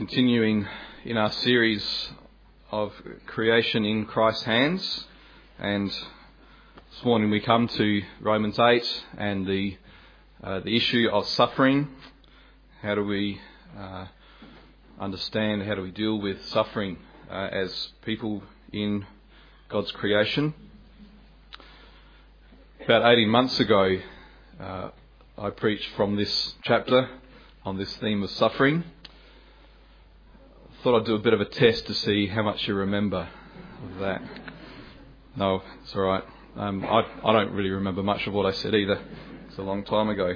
Continuing in our series of creation in Christ's hands, and this morning we come to Romans 8 and the issue of suffering. How do we understand, how do we deal with suffering as people in God's creation? About 18 months ago I preached from this chapter on this theme of suffering. Thought I'd do a bit of a test to see how much you remember of that. No, it's all right. I don't really remember much of what I said either. It's a long time ago.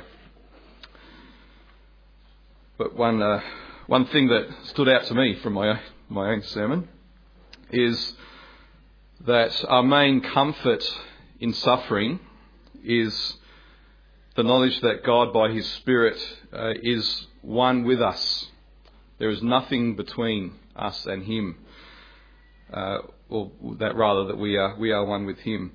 But one thing that stood out to me from my own sermon is that our main comfort in suffering is the knowledge that God, by His Spirit, is one with us. There is nothing between us and Him, or that we are one with Him.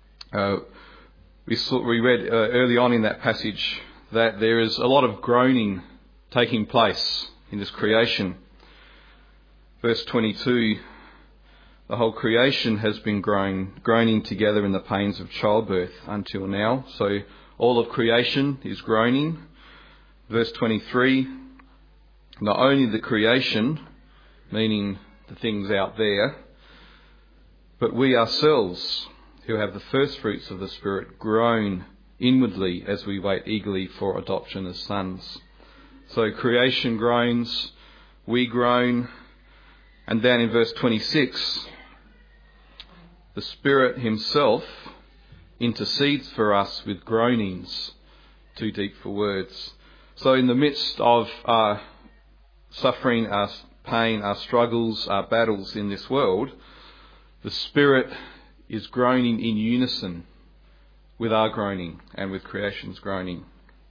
We read early on in that passage that there is a lot of groaning taking place in this creation. Verse 22, the whole creation has been groaning together in the pains of childbirth until now. So all of creation is groaning. Verse 23, not only the creation, meaning the things out there, but we ourselves, who have the first fruits of the Spirit, groan inwardly as we wait eagerly for adoption as sons. So creation groans, we groan, and then in verse 26, the Spirit Himself intercedes for us with groanings too deep for words. So in the midst of our suffering, our pain, our struggles, our battles in this world, the Spirit is groaning in unison with our groaning and with creation's groaning.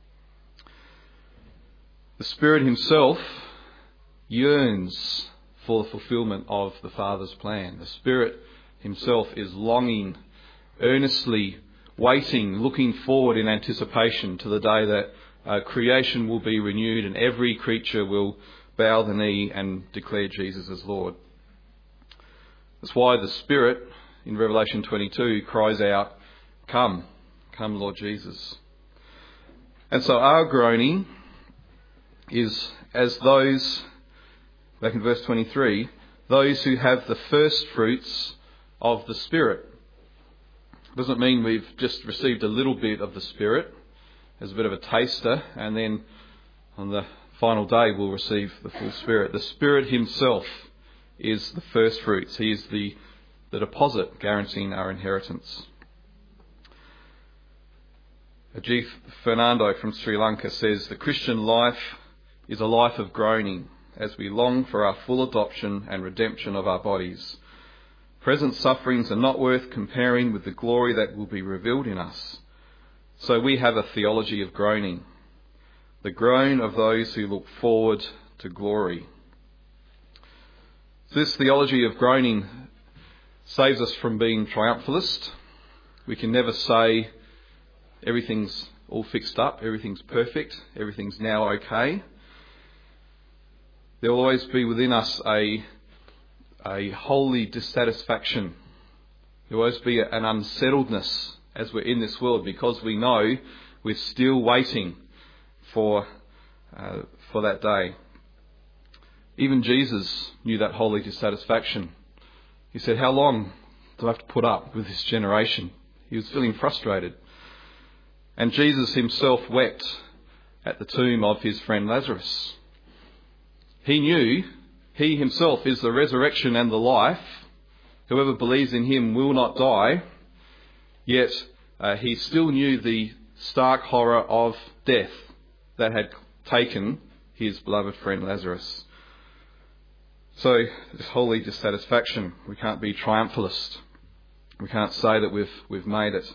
The Spirit Himself yearns for the fulfillment of the Father's plan. The Spirit Himself is longing, earnestly waiting, looking forward in anticipation to the day that creation will be renewed and every creature will bow the knee and declare Jesus as Lord. That's why the Spirit in Revelation 22 cries out, "Come, come Lord Jesus." And so our groaning is as those, back in verse 23, those who have the first fruits of the Spirit. It doesn't mean we've just received a little bit of the Spirit as a bit of a taster and then on the final day we'll receive the full Spirit. The Spirit Himself is the first fruits. He is the deposit guaranteeing our inheritance. Ajith Fernando from Sri Lanka says, the Christian life is a life of groaning as we long for our full adoption and redemption of our bodies. Present sufferings are not worth comparing with the glory that will be revealed in us. So we have a theology of groaning, the groan of those who look forward to glory. This theology of groaning saves us from being triumphalist. We can never say everything's all fixed up, everything's perfect, everything's now okay. There will always be within us a holy dissatisfaction. There will always be an unsettledness as we're in this world because we know we're still waiting for that day. Even Jesus knew that holy dissatisfaction. He said, "How long do I have to put up with this generation?" He was feeling frustrated. And Jesus Himself wept at the tomb of His friend Lazarus. He knew He Himself is the resurrection and the life. Whoever believes in Him will not die. Yet He still knew the stark horror of death that had taken His beloved friend Lazarus. So this holy dissatisfaction, we can't be triumphalist. We can't say that we've made it.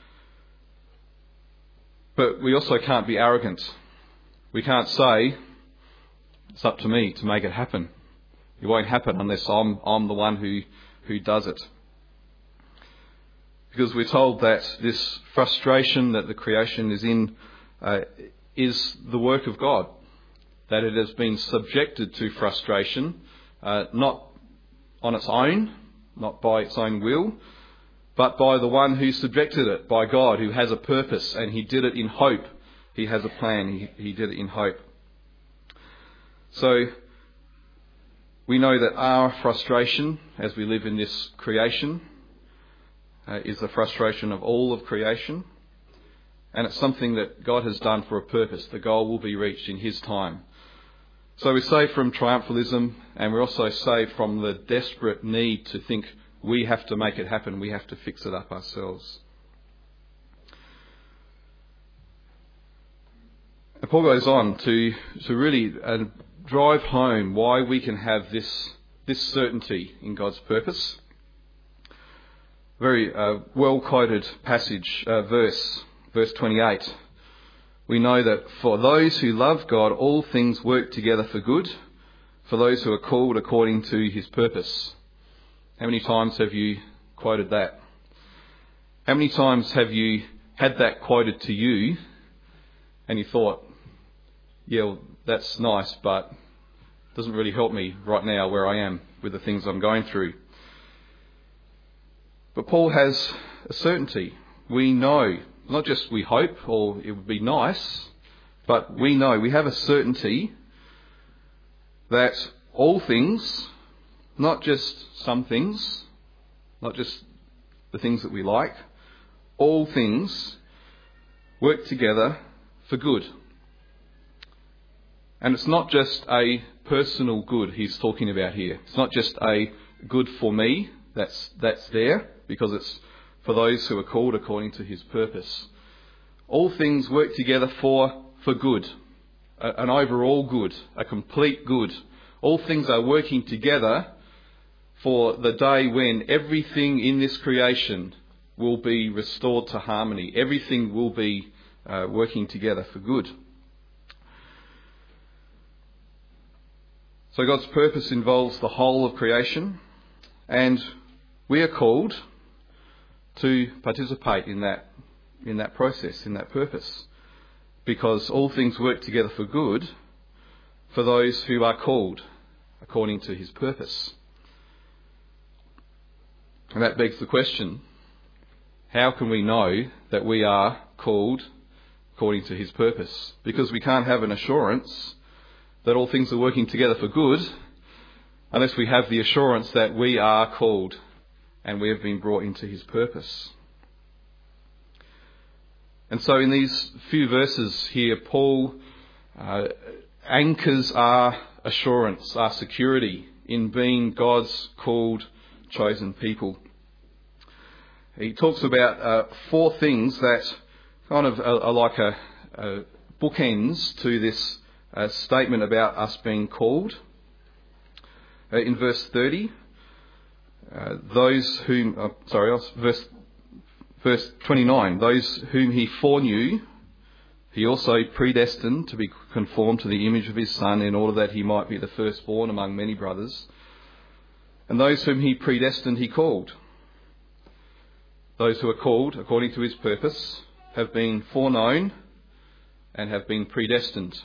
But we also can't be arrogant. We can't say, it's up to me to make it happen. It won't happen unless I'm the one who does it. Because we're told that this frustration that the creation is in is the work of God. that it has been subjected to frustration, not on its own, not by its own will, but by the one who subjected it, by God, who has a purpose, and he did it in hope. He has a plan, he did it in hope. So we know that our frustration as we live in this creation is the frustration of all of creation, and it's something that God has done for a purpose. The goal will be reached in his time. So we're saved from triumphalism, and we're also saved from the desperate need to think we have to make it happen, we have to fix it up ourselves. And Paul goes on to really drive home why we can have this certainty in God's purpose. Very well-quoted passage, verse 28. We know that for those who love God, all things work together for good, for those who are called according to his purpose. How many times have you quoted that? How many times have you had that quoted to you and you thought, yeah, well, that's nice, but it doesn't really help me right now where I am with the things I'm going through. But Paul has a certainty. We know, not just we hope or it would be nice, but we know, we have a certainty that all things, not just some things, not just the things that we like, all things work together for good. And it's not just a personal good he's talking about here. It's not just a good for me that's there, because it's for those who are called according to his purpose. All things work together for good, an overall good, a complete good. All things are working together for the day when everything in this creation will be restored to harmony. Everything will be working together for good. So God's purpose involves the whole of creation, and we are called to participate in that process, in that purpose, because all things work together for good for those who are called according to his purpose. And that begs the question, how can we know that we are called according to his purpose? Because we can't have an assurance that all things are working together for good unless we have the assurance that we are called and we have been brought into his purpose. And so in these few verses here, Paul anchors our assurance, our security in being God's called, chosen people. He talks about four things that kind of are like a bookends to this statement about us being called. In verse 30, verse 29, those whom he foreknew, he also predestined to be conformed to the image of his Son, in order that he might be the firstborn among many brothers. And those whom he predestined, he called. Those who are called according to his purpose have been foreknown and have been predestined.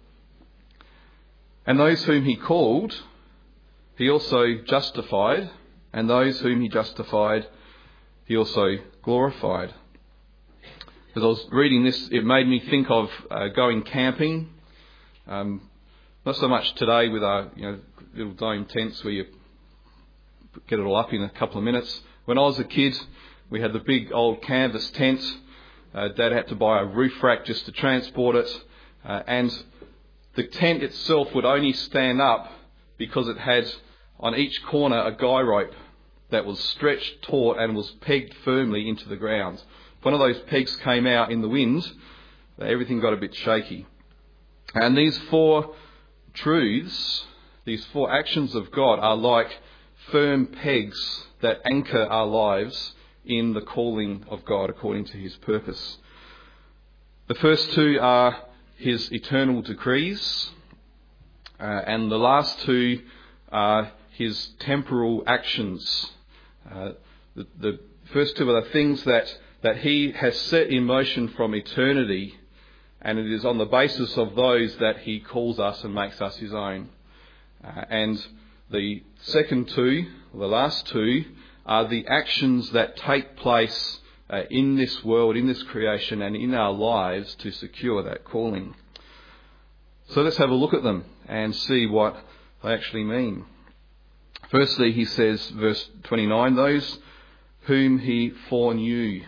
And those whom he called, he also justified. And those whom he justified, he also glorified. As I was reading this, it made me think of going camping. Not so much today with our little dome tents where you get it all up in a couple of minutes. When I was a kid, we had the big old canvas tent. Dad had to buy a roof rack just to transport it. And the tent itself would only stand up because it had on each corner a guy rope that was stretched taut and was pegged firmly into the ground. If one of those pegs came out in the wind, everything got a bit shaky. And these four truths, these four actions of God, are like firm pegs that anchor our lives in the calling of God according to his purpose. The first two are his eternal decrees, and the last two are his temporal actions. The first two are the things that he has set in motion from eternity And it is on the basis of those that he calls us and makes us his own. And the second two, the last two, are the actions that take place in this world, in this creation, and in our lives to secure that calling. So let's have a look at them and see what they actually mean. Firstly, he says, verse 29, those whom he foreknew.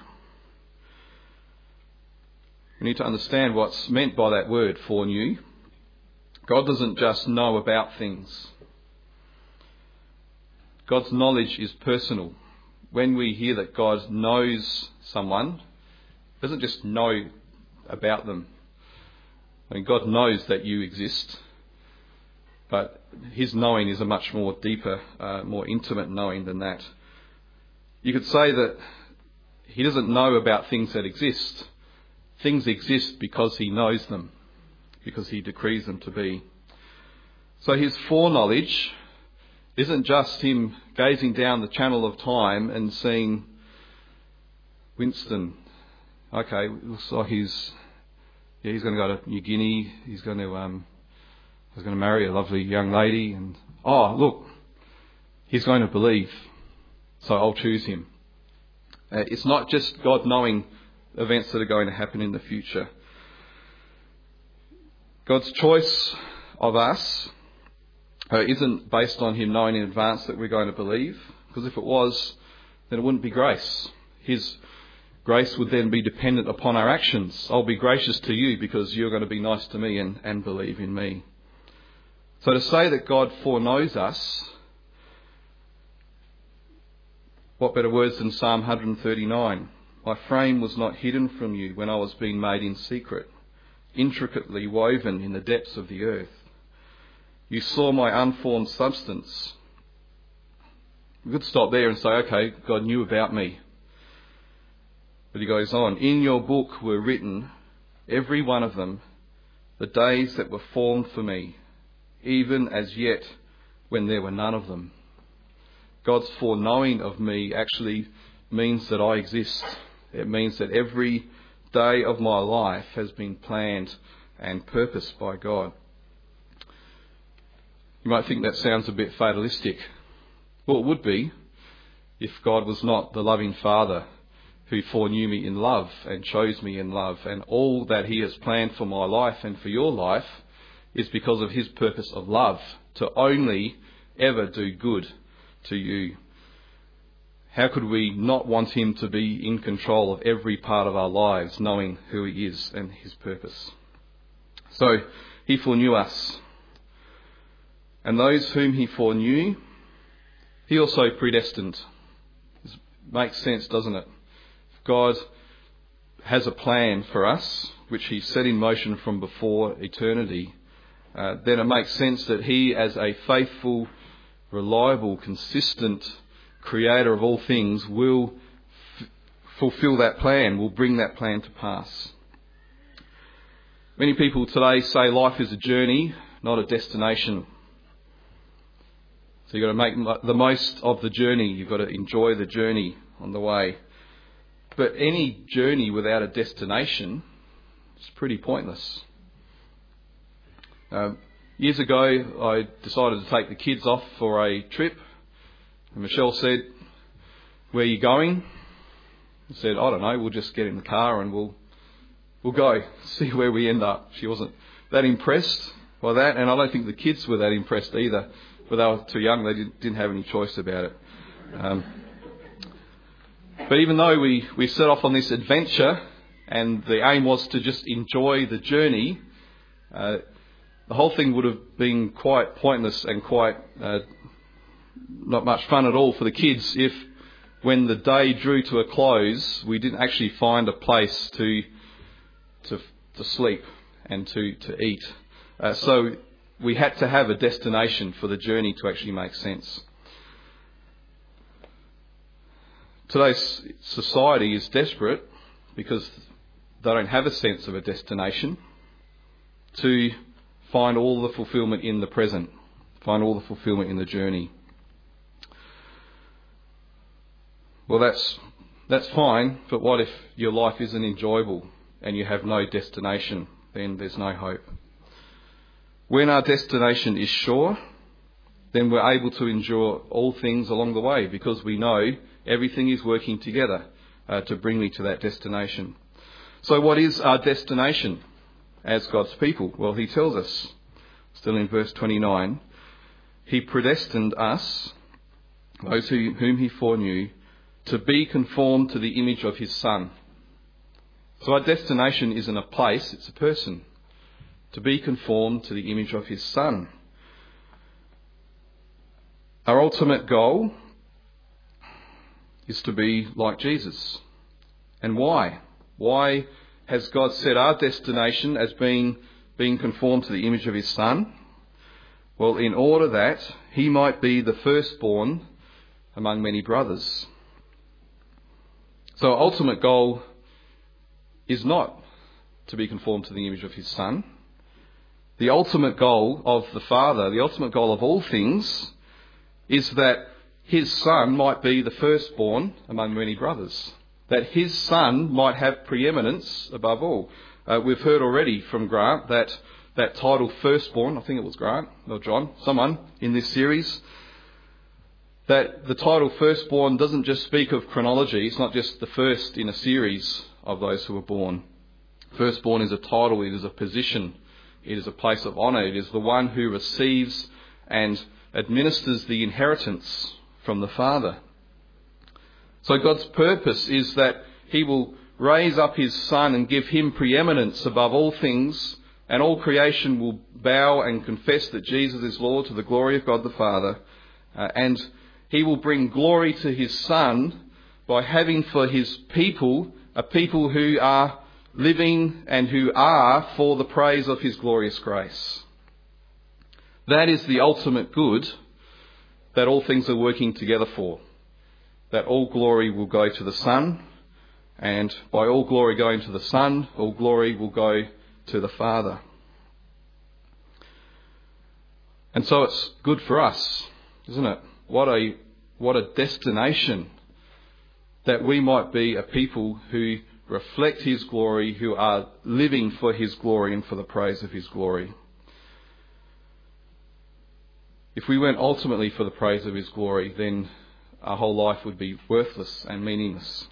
We need to understand what's meant by that word, foreknew. God doesn't just know about things. God's knowledge is personal. When we hear that God knows someone, he doesn't just know about them. I mean, God knows that you exist, but his knowing is a much more deeper, more intimate knowing than that. You could say that he doesn't know about things that exist. Things exist because he knows them, because he decrees them to be. So his foreknowledge isn't just him gazing down the channel of time and seeing Winston. Okay, looks like he's going to go to New Guinea. He's going to marry a lovely young lady, and look, he's going to believe, so I'll choose him. It's not just God knowing events that are going to happen in the future. God's choice of us isn't based on him knowing in advance that we're going to believe, because if it was, then it wouldn't be grace. His grace would then be dependent upon our actions. I'll be gracious to you because you're going to be nice to me and believe in me. So to say that God foreknows us, what better words than Psalm 139? My frame was not hidden from you when I was being made in secret, intricately woven in the depths of the earth. You saw my unformed substance. We could stop there and say, okay, God knew about me. But he goes on, in your book were written, every one of them, the days that were formed for me, even as yet when there were none of them. God's foreknowing of me actually means that I exist. It means that every day of my life has been planned and purposed by God. You might think that sounds a bit fatalistic. Well, it would be if God was not the loving Father who foreknew me in love and chose me in love, and all that he has planned for my life and for your life is because of his purpose of love, to only ever do good to you. How could we not want him to be in control of every part of our lives, knowing who he is and his purpose? So he foreknew us. And those whom he foreknew, he also predestined. This makes sense, doesn't it? If God has a plan for us, which he set in motion from before eternity, then it makes sense that he, as a faithful, reliable, consistent creator of all things, will fulfill that plan, will bring that plan to pass. Many people today say life is a journey, not a destination. So you've got to make the most of the journey. You've got to enjoy the journey on the way. But any journey without a destination is pretty pointless. Years ago, I decided to take the kids off for a trip. And Michelle said, where are you going? I said, I don't know, we'll just get in the car and we'll go, see where we end up. She wasn't that impressed by that, and I don't think the kids were that impressed either. But they were too young, they didn't have any choice about it. But even though we set off on this adventure, and the aim was to just enjoy the journey, the whole thing would have been quite pointless and quite not much fun at all for the kids if, when the day drew to a close, we didn't actually find a place to sleep and to eat. So we had to have a destination for the journey to actually make sense. Today's society is desperate because they don't have a sense of a destination to find all the fulfilment in the present, find all the fulfilment in the journey. Well, that's fine, but what if your life isn't enjoyable and you have no destination? then there's no hope. When our destination is sure, then we're able to endure all things along the way because we know everything is working together to bring me to that destination. So what is our destination as God's people? Well, he tells us, still in verse 29, he predestined us, those whom he foreknew, to be conformed to the image of his Son. So our destination isn't a place, it's a person. To be conformed to the image of his Son. Our ultimate goal is to be like Jesus. And why? Why has God set our destination as being conformed to the image of his Son? Well, in order that he might be the firstborn among many brothers. So our ultimate goal is not to be conformed to the image of his Son. The ultimate goal of the Father, the ultimate goal of all things, is that his Son might be the firstborn among many brothers. That his Son might have preeminence above all. We've heard already from Grant that title firstborn, I think it was Grant or John, someone in this series, that the title firstborn doesn't just speak of chronology. It's not just the first in a series of those who are born. Firstborn is a title, it is a position, it is a place of honour, it is the one who receives and administers the inheritance from the Father. So God's purpose is that he will raise up his Son and give him preeminence above all things, and all creation will bow and confess that Jesus is Lord to the glory of God the Father. And he will bring glory to his Son by having for his people a people who are living and who are for the praise of his glorious grace. That is the ultimate good that all things are working together for. That all glory will go to the Son, and by all glory going to the Son, all glory will go to the Father. And so it's good for us, isn't it? What a destination that we might be a people who reflect his glory, who are living for his glory and for the praise of his glory. If we went ultimately for the praise of his glory, then our whole life would be worthless and meaningless.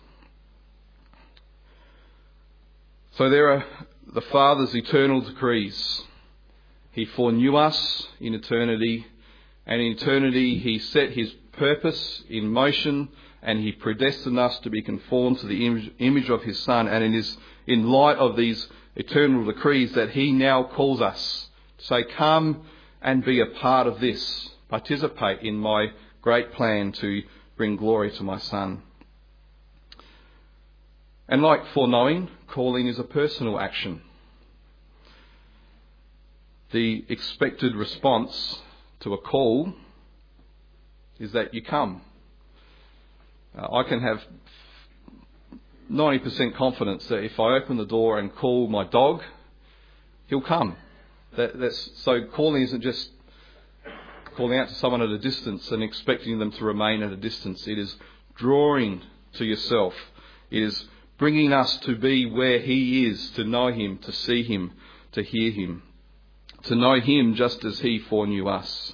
So there are the Father's eternal decrees. He foreknew us in eternity, and in eternity he set his purpose in motion, and he predestined us to be conformed to the image of his Son. And it is in light of these eternal decrees that he now calls us to say, come and be a part of this. Participate in my great plan to bring glory to my Son. And like foreknowing, calling is a personal action. The expected response to a call is that you come. I can have 90% confidence that if I open the door and call my dog, he'll come. So calling isn't just calling out to someone at a distance and expecting them to remain at a distance. It is drawing to yourself. It is bringing us to be where he is, to know him, to see him, to hear him, to know him just as he foreknew us.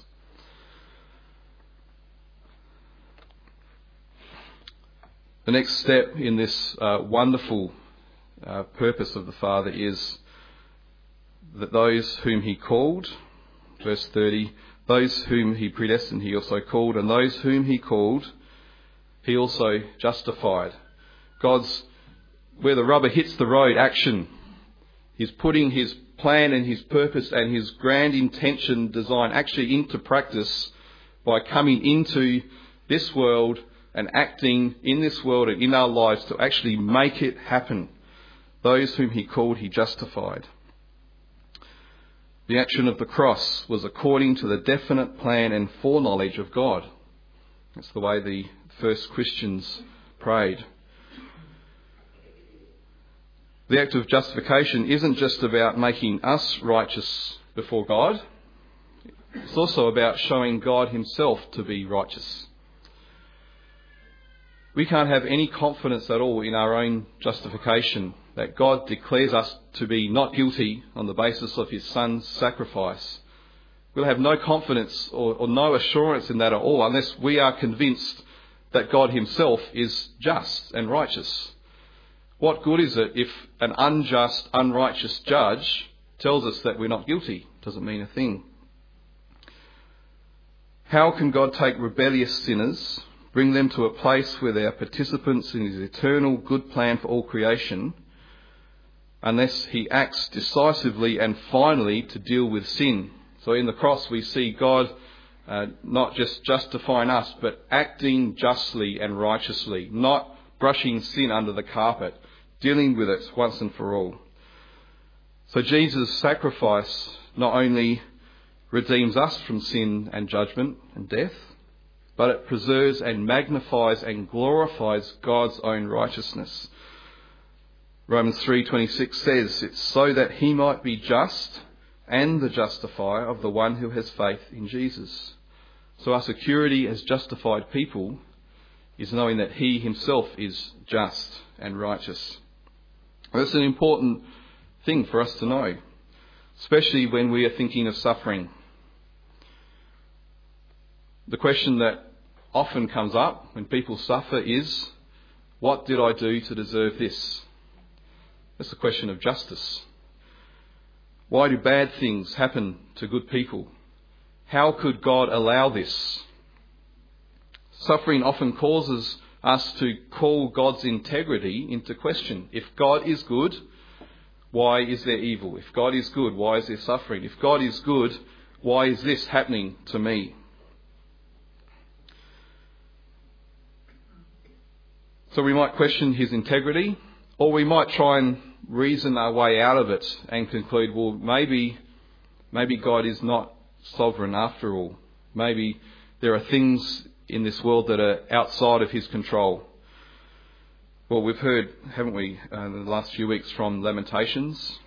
The next step in this wonderful purpose of the Father is that those whom he called, verse 30, those whom he predestined he also called, and those whom he called he also justified. God's, where the rubber hits the road, action. He's putting his plan and his purpose and his grand intention, design actually into practice by coming into this world and acting in this world and in our lives to actually make it happen. Those whom he called, he justified. The action of the cross was according to the definite plan and foreknowledge of God. That's the way the first Christians prayed. The act of justification isn't just about making us righteous before God. It's also about showing God himself to be righteous. We can't have any confidence at all in our own justification, that God declares us to be not guilty on the basis of his Son's sacrifice. We'll have no confidence or no assurance in that at all unless we are convinced that God himself is just and righteous. What good is it if an unjust, unrighteous judge tells us that we're not guilty? Doesn't mean a thing. How can God take rebellious sinners, bring them to a place where they are participants in his eternal good plan for all creation, unless he acts decisively and finally to deal with sin? So in the cross we see God not just justifying us, but acting justly and righteously, not brushing sin under the carpet, dealing with it once and for all. So Jesus' sacrifice not only redeems us from sin and judgment and death, but it preserves and magnifies and glorifies God's own righteousness. Romans 3:26 says, it's so that he might be just and the justifier of the one who has faith in Jesus. So our security as justified people is knowing that he himself is just and righteous. That's an important thing for us to know, especially when we are thinking of suffering. The question that often comes up when people suffer is, what did I do to deserve this? That's a question of justice. Why do bad things happen to good people? How could God allow this? Suffering often causes us to call God's integrity into question. If God is good, why is there evil? If God is good, why is there suffering? If God is good, why is this happening to me? So we might question his integrity, or we might try and reason our way out of it and conclude, well, maybe God is not sovereign after all. Maybe there are things in this world that are outside of his control. Well, we've heard, haven't we, in the last few weeks from Lamentations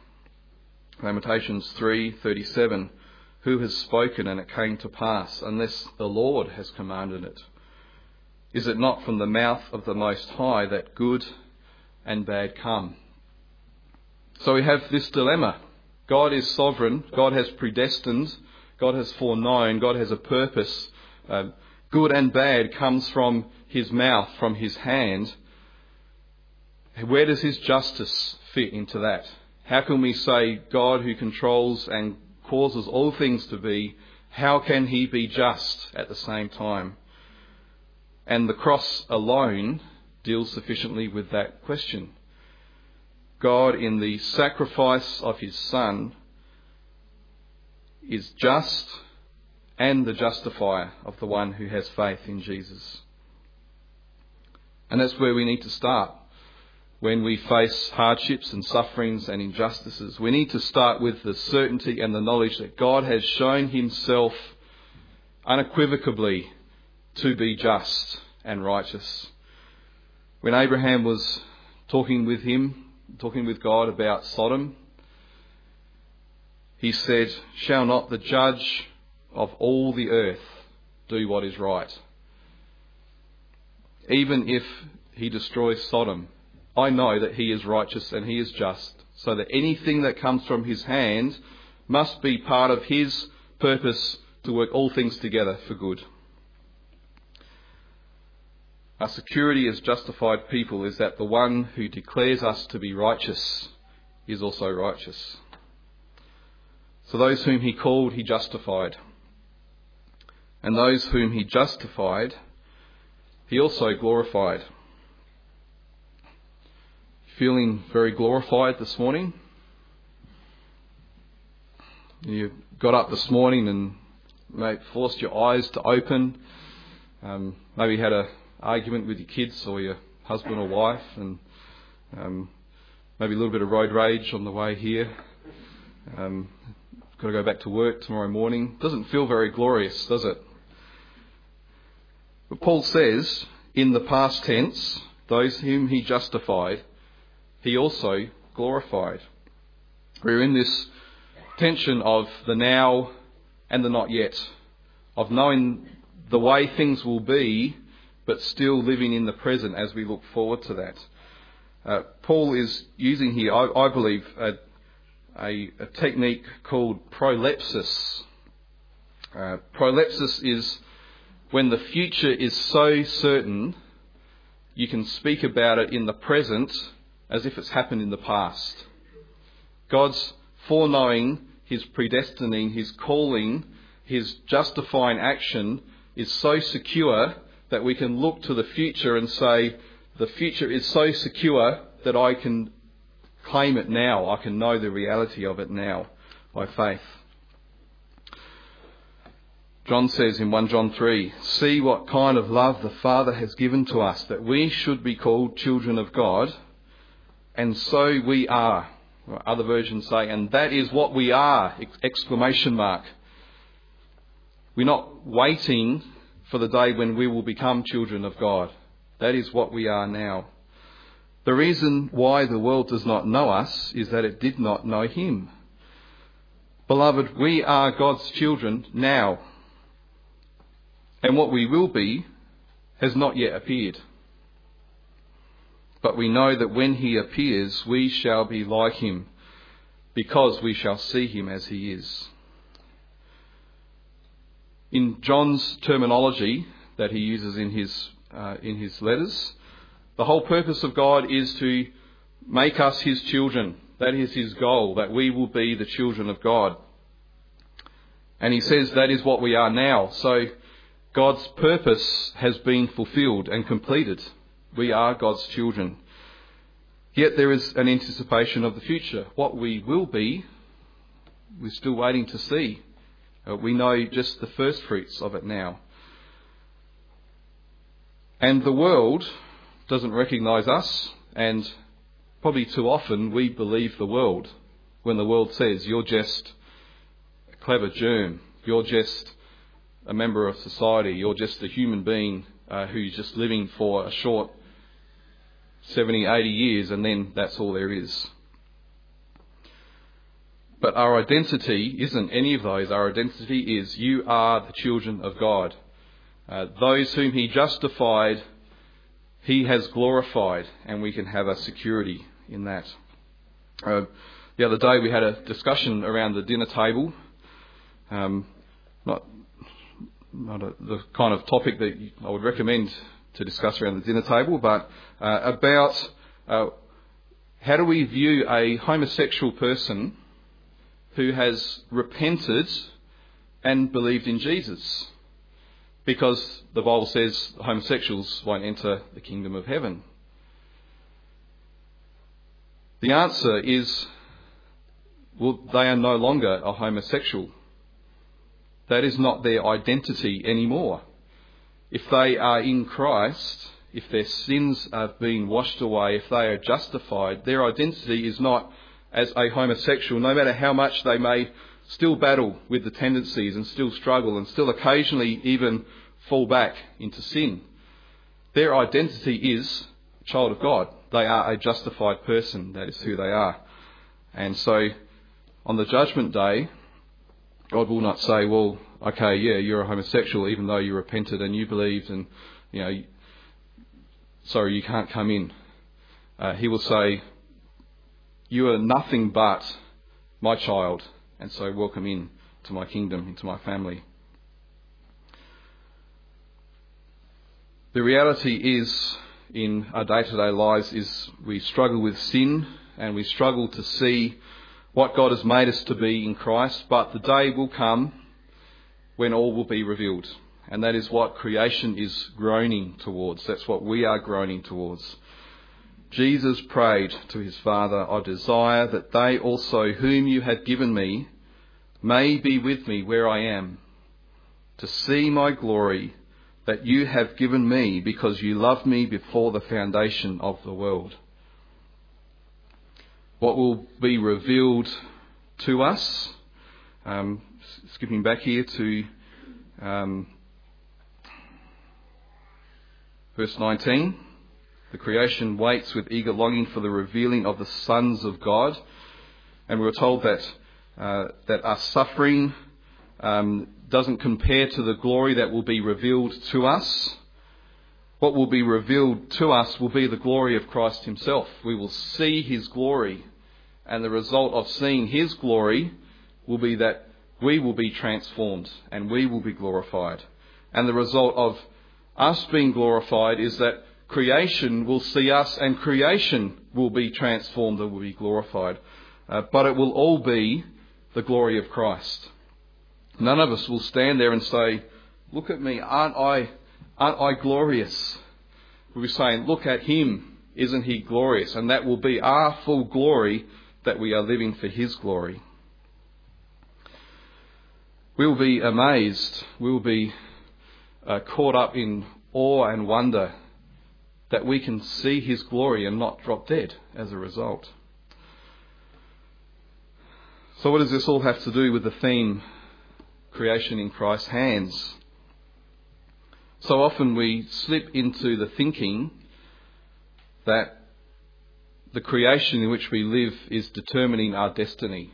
3:37, who has spoken and it came to pass, unless the Lord has commanded it? Is it not from the mouth of the Most High that good and bad come? So we have this dilemma. God is sovereign, God has predestined, God has foreknown, God has a purpose. Good and bad comes from his mouth, from his hand. Where does his justice fit into that? How can we say God who controls and causes all things to be, how can he be just at the same time? And the cross alone deals sufficiently with that question. God, in the sacrifice of his Son, is just and the justifier of the one who has faith in Jesus. And that's where we need to start. When we face hardships and sufferings and injustices, we need to start with the certainty and the knowledge that God has shown himself unequivocally to be just and righteous. When Abraham was talking with God about Sodom, he said, "Shall not the judge of all the earth do what is right?" Even if he destroys Sodom, I know that he is righteous and he is just, so that anything that comes from his hand must be part of his purpose to work all things together for good. Our security as justified people is that the one who declares us to be righteous is also righteous. So those whom he called, he justified. And those whom he justified, he also glorified. Feeling very glorified this morning? You got up this morning and forced your eyes to open. Maybe had an argument with your kids or your husband or wife, and maybe a little bit of road rage on the way here. Got to go back to work tomorrow morning. Doesn't feel very glorious, does it? But Paul says, in the past tense, those whom he justified, he also glorified. We're in this tension of the now and the not yet, of knowing the way things will be, but still living in the present as we look forward to that. Paul is using here, I believe, a technique called prolepsis. Prolepsis is when the future is so certain you can speak about it in the present as if it's happened in the past. God's foreknowing, his predestining, his calling, his justifying action is so secure that we can look to the future and say, the future is so secure that I can claim it now. I can know the reality of it now by faith. John says in 1 John 3, "See what kind of love the Father has given to us, that we should be called children of God, and so we are." Other versions say, "and that is what we are!" Exclamation mark. We're not waiting for the day when we will become children of God. That is what we are now. The reason why the world does not know us is that it did not know him. Beloved, we are God's children now. And what we will be has not yet appeared. But we know that when he appears, we shall be like him, because we shall see him as he is. In John's terminology that he uses in his letters, the whole purpose of God is to make us his children. That is his goal, that we will be the children of God. And he says that is what we are now. So God's purpose has been fulfilled and completed. We are God's children. Yet there is an anticipation of the future. What we will be, we're still waiting to see. We know just the first fruits of it now. And the world doesn't recognise us, and probably too often we believe the world when the world says, "You're just a clever germ, you're just a member of society, you're just a human being who's just living for a short 70, 80 years, and then that's all there is." But our identity isn't any of those. Our identity is, you are the children of God. Those whom he justified, he has glorified, and we can have a security in that. The other day we had a discussion around the dinner table. Not the kind of topic that I would recommend to discuss around the dinner table, but about how do we view a homosexual person who has repented and believed in Jesus? Because the Bible says homosexuals won't enter the kingdom of heaven. The answer is, well, they are no longer a homosexual. That is not their identity anymore. If they are in Christ, if their sins are being washed away, if they are justified, their identity is not as a homosexual, no matter how much they may still battle with the tendencies and still struggle and still occasionally even fall back into sin. Their identity is a child of God. They are a justified person. That is who they are. And so on the judgment day, God will not say, "Well, okay, yeah, you're a homosexual even though you repented and you believed and, sorry, you can't come in." He will say, "You are nothing but my child, and so welcome in to my kingdom, into my family." The reality is, in our day-to-day lives, is we struggle with sin and we struggle to see what God has made us to be in Christ, but the day will come when all will be revealed. And that is what creation is groaning towards. That's what we are groaning towards. Jesus prayed to his Father, "I desire that they also whom you have given me may be with me where I am, to see my glory that you have given me because you loved me before the foundation of the world." What will be revealed to us, skipping back here to verse 19, the creation waits with eager longing for the revealing of the sons of God. And we were told that our suffering doesn't compare to the glory that will be revealed to us. what will be revealed to us will be the glory of Christ himself. We will see his glory, and the result of seeing his glory will be that we will be transformed and we will be glorified. And the result of us being glorified is that creation will see us and creation will be transformed and will be glorified. But it will all be the glory of Christ. None of us will stand there and say, "Look at me, aren't I glorious?" We'll be saying, "Look at him, isn't he glorious?" And that will be our full glory, that we are living for his glory. We'll be amazed, we'll be caught up in awe and wonder that we can see his glory and not drop dead as a result. So what does this all have to do with the theme, creation in Christ's hands? So often we slip into the thinking that the creation in which we live is determining our destiny.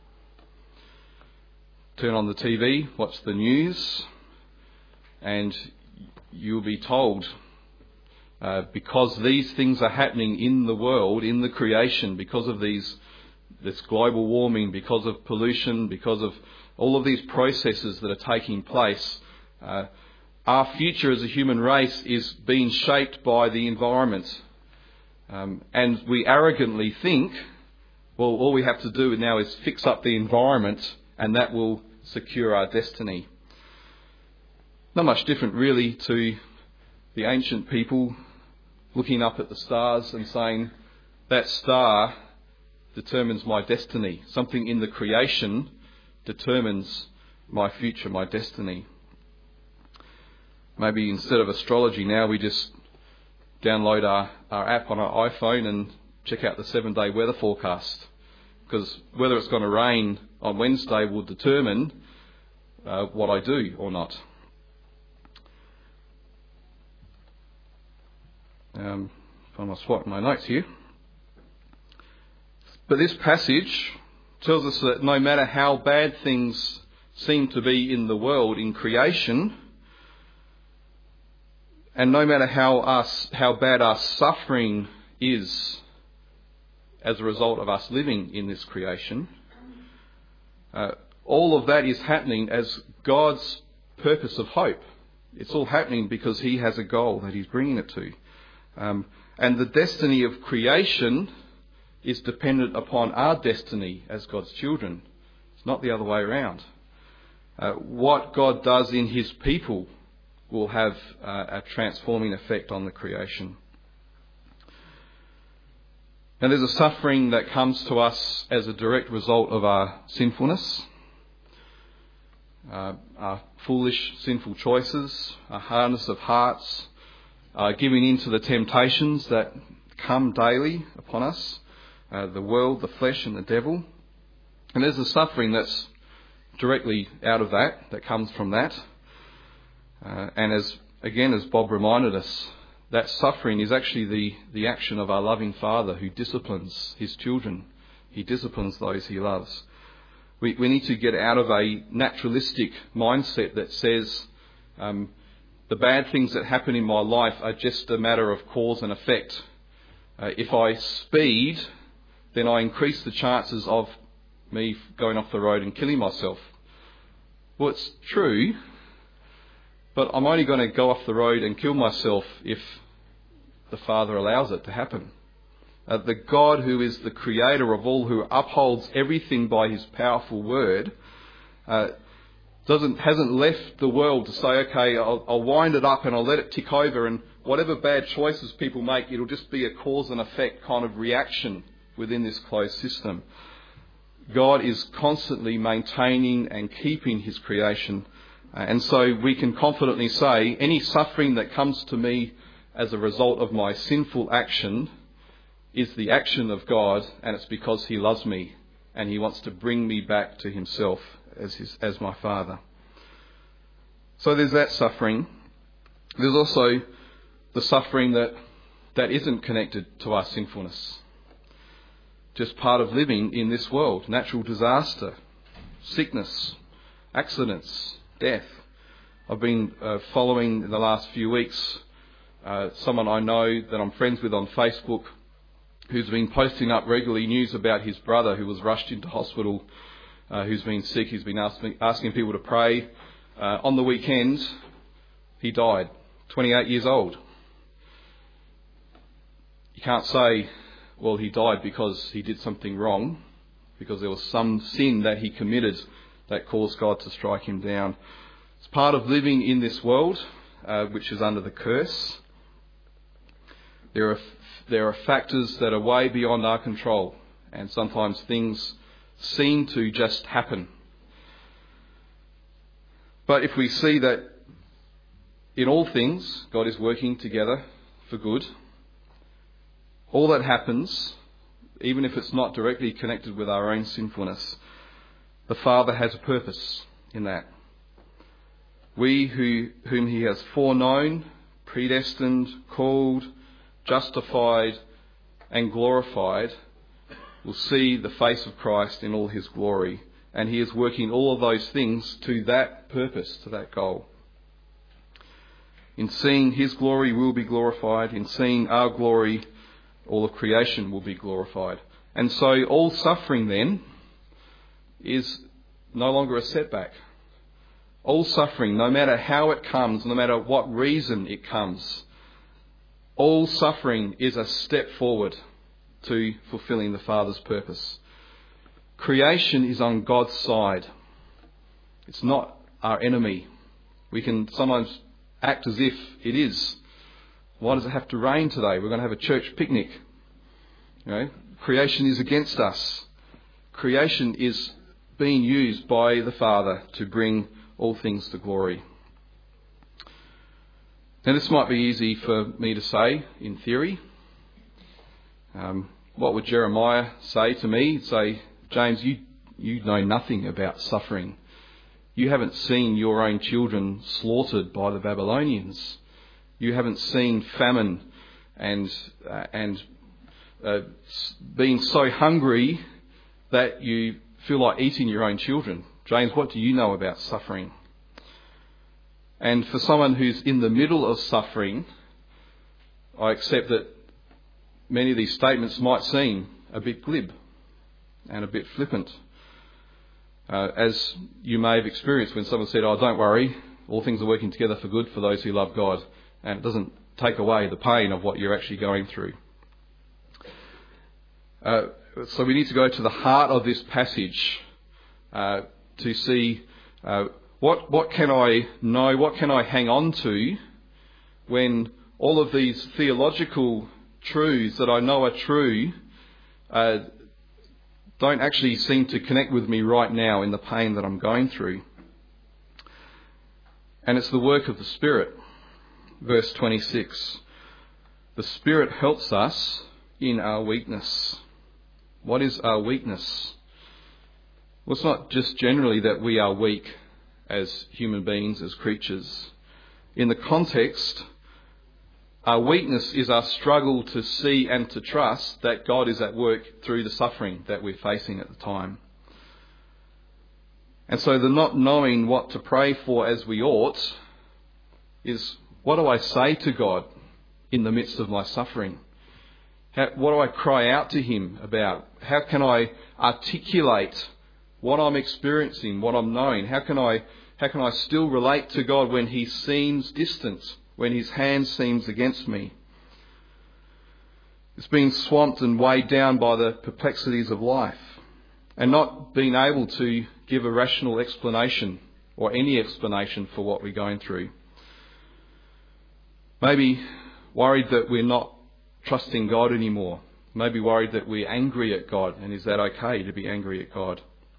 Turn on the TV, watch the news, and you'll be told, because these things are happening in the world, in the creation, because of this global warming, because of pollution, because of all of these processes that are taking place, our future as a human race is being shaped by the environment. And we arrogantly think, well, all we have to do now is fix up the environment and that will secure our destiny. Not much different really to the ancient people looking up at the stars and saying, that star determines my destiny. Something in the creation determines my future, my destiny. Maybe instead of astrology now we just download our app on our iPhone and check out the 7-day weather forecast. Because whether it's going to rain on Wednesday will determine what I do or not. Find my spot in my notes here. But this passage tells us that no matter how bad things seem to be in the world, in creation, and no matter how bad our suffering is as a result of us living in this creation, all of that is happening as God's purpose of hope. It's all happening because he has a goal that he's bringing it to. And the destiny of creation is dependent upon our destiny as God's children. It's not the other way around. What God does in his people will have a transforming effect on the creation. And there's a suffering that comes to us as a direct result of our sinfulness, our foolish, sinful choices, our hardness of hearts, giving in to the temptations that come daily upon us, the world, the flesh and the devil. And there's a suffering that's directly out of that comes from that. And as Bob reminded us, that suffering is actually the action of our loving Father who disciplines his children. He disciplines those he loves. We need to get out of a naturalistic mindset that says the bad things that happen in my life are just a matter of cause and effect. If I speed, then I increase the chances of me going off the road and killing myself. Well, it's true, but I'm only going to go off the road and kill myself if the Father allows it to happen. The God who is the creator of all, who upholds everything by his powerful word, hasn't left the world to say, okay, I'll wind it up and I'll let it tick over, and whatever bad choices people make, it'll just be a cause and effect kind of reaction within this closed system. God is constantly maintaining and keeping his creation. And so we can confidently say any suffering that comes to me as a result of my sinful action is the action of God, and it's because he loves me and he wants to bring me back to himself as my Father. So there's that suffering. There's also the suffering that isn't connected to our sinfulness. Just part of living in this world. Natural disaster, sickness, accidents, death. I've been following in the last few weeks someone I know that I'm friends with on Facebook who's been posting up regularly news about his brother who was rushed into hospital, who's been sick. He's been asking people to pray. On the weekend, he died, 28 years old. You can't say, well, he died because he did something wrong, because there was some sin that he committed that caused God to strike him down. It's part of living in this world, which is under the curse. There are factors that are way beyond our control, and sometimes things seem to just happen. But if we see that in all things God is working together for good, all that happens, even if it's not directly connected with our own sinfulness, the Father has a purpose in that. We whom he has foreknown, predestined, called, justified and glorified will see the face of Christ in all his glory. And he is working all of those things to that purpose, to that goal. In seeing his glory, we'll be glorified. In seeing our glory, all of creation will be glorified. And so all suffering then is no longer a setback. All suffering, no matter how it comes, no matter what reason it comes, all suffering is a step forward to fulfilling the Father's purpose. Creation is on God's side. It's not our enemy. We can sometimes act as if it is. Why does it have to rain today? We're going to have a church picnic. Creation is against us. Creation is being used by the Father to bring all things to glory. Now, this might be easy for me to say in theory. What would Jeremiah say to me? He'd say, James, you know nothing about suffering. You haven't seen your own children slaughtered by the Babylonians. You haven't seen famine and being so hungry that you feel like eating your own children. James, what do you know about suffering? And for someone who's in the middle of suffering, I accept that many of these statements might seem a bit glib and a bit flippant. As you may have experienced when someone said, oh, don't worry, all things are working together for good for those who love God. And it doesn't take away the pain of what you're actually going through. So we need to go to the heart of this passage to see what can I know, what can I hang on to when all of these theological truths that I know are true don't actually seem to connect with me right now in the pain that I'm going through. And it's the work of the Spirit. Verse 26. The Spirit helps us in our weakness. What is our weakness? Well, it's not just generally that we are weak as human beings, as creatures. In the context, our weakness is our struggle to see and to trust that God is at work through the suffering that we're facing at the time. And so the not knowing what to pray for as we ought is, what do I say to God in the midst of my suffering? What do I cry out to him about? How can I articulate what I'm experiencing, what I'm knowing? How can I still relate to God when he seems distant, when his hand seems against me? It's being swamped and weighed down by the perplexities of life and not being able to give a rational explanation or any explanation for what we're going through. Maybe worried that we're not trusting God anymore. Maybe worried that we're angry at God, and is that okay to be angry at God?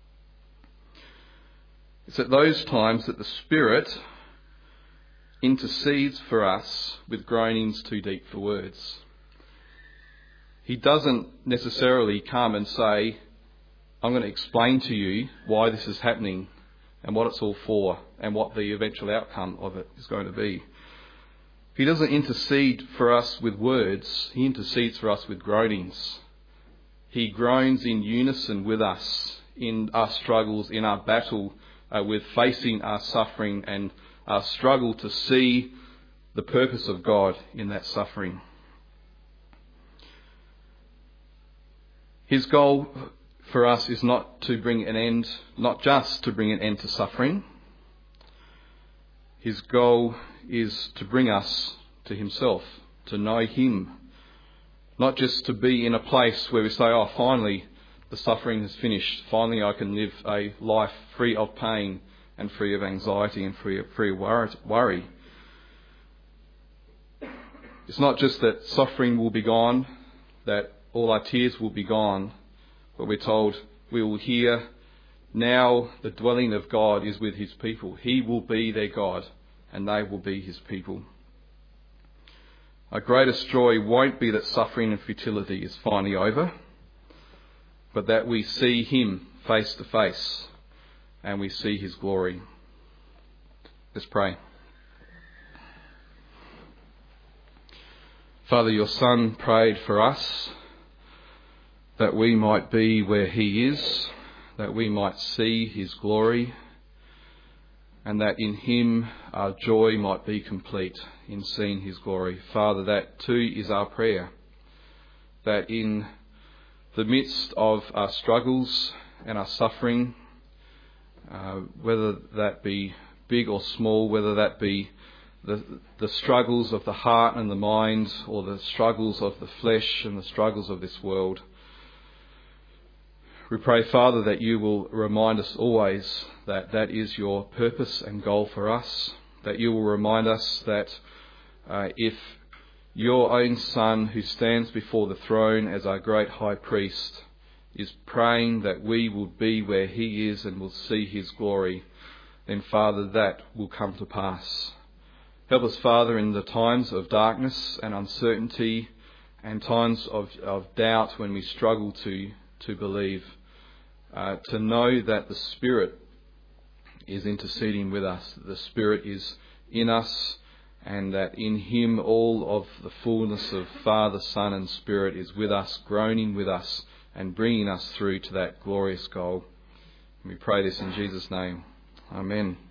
It's at those times that the Spirit intercedes for us with groanings too deep for words. He doesn't necessarily come and say, I'm going to explain to you why this is happening and what it's all for and what the eventual outcome of it is going to be. He doesn't intercede for us with words. He intercedes for us with groanings. He groans in unison with us in our struggles, in our battle with facing our suffering and our struggle to see the purpose of God in that suffering. His goal for us is not just to bring an end to suffering. His goal is to bring us to himself, to know him. Not just to be in a place where we say, oh, finally the suffering has finished. Finally I can live a life free of pain and free of anxiety and free of worry. It's not just that suffering will be gone, that all our tears will be gone, but we're told we will hear now the dwelling of God is with his people. He will be their God and they will be his people. Our greatest joy won't be that suffering and futility is finally over, but that we see him face to face and we see his glory. Let's pray. Father, your Son prayed for us that we might be where he is, that we might see his glory, and that in him our joy might be complete in seeing his glory. Father, that too is our prayer, that in the midst of our struggles and our suffering, whether that be big or small, whether that be the struggles of the heart and the mind, or the struggles of the flesh and the struggles of this world, we pray, Father, that you will remind us always that that is your purpose and goal for us, that you will remind us that if your own Son, who stands before the throne as our great high priest, is praying that we will be where he is and will see his glory, then, Father, that will come to pass. Help us, Father, in the times of darkness and uncertainty and times of doubt when we struggle to believe, to know that the Spirit is interceding with us, that the Spirit is in us, and that in him all of the fullness of Father, Son and Spirit is with us, groaning with us and bringing us through to that glorious goal. And we pray this in Jesus' name. Amen.